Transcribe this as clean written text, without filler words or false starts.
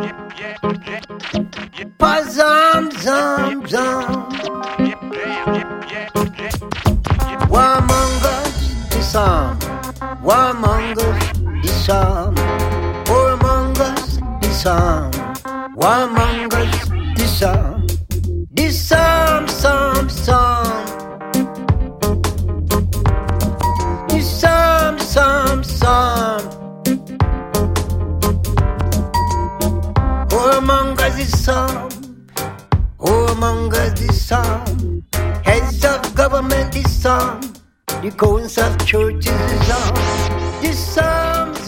Pazam zam zam. Warmongers disarm. Warmongers disarm. Warmongers disarm. Warmongers disarm. Disarm, psalm, psalm. Disarm, psalm, psalm. Warmongers disarm. Warmongers disarm. Heads of government disarm. The council of churches disarm. Disarm.